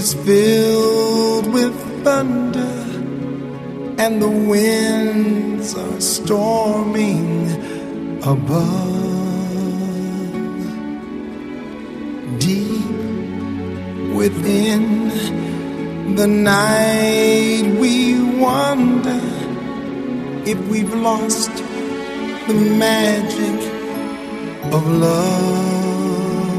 is filled with thunder, and the winds are storming above. Deep within the night we wonder if we've lost the magic of love.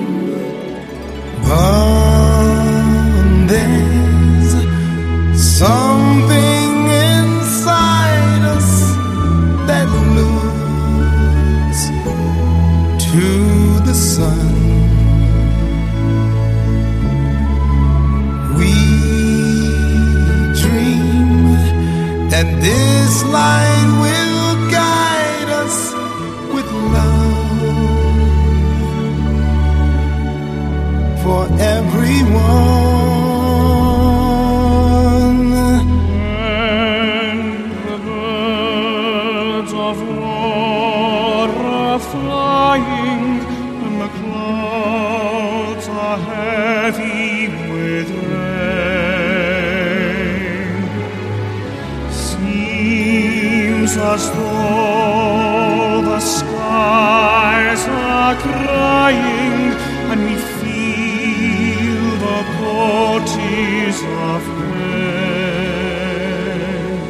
But there's something inside us that looks to the sun. We dream that this light will guide us with love for everyone. When the birds of war are flying and the clouds are heavy with rain, seems as though the skies are crying, and we feel the beauties of rain.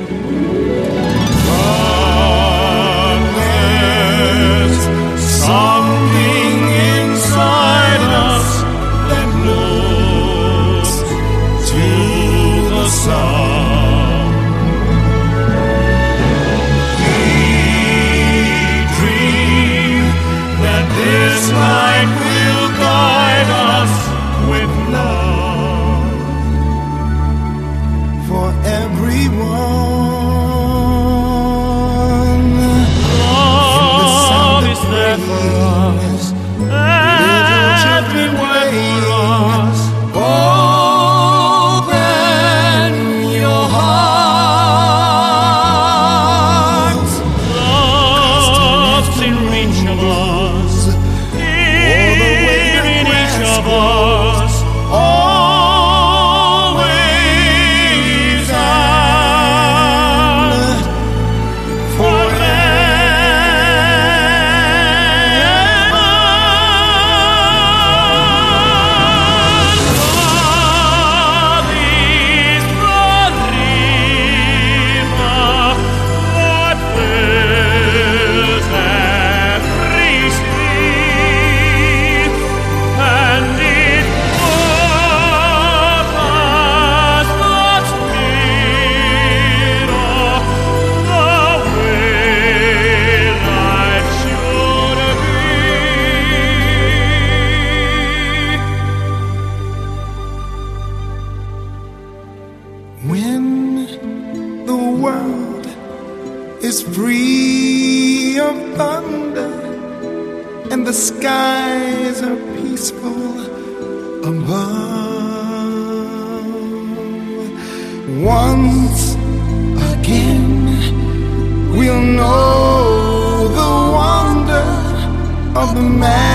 But there's something inside us that looks to the sun. We dream that this light will guide us with love For everyone. Love is there for us, everywhere for us. Open your heart. Love's in reach of us, here in each of us, always and Love is the river that fills every street, and it offers the spirit of the way life should be. When the world is free of thunder and the skies are peaceful above, once again we'll know the wonder of the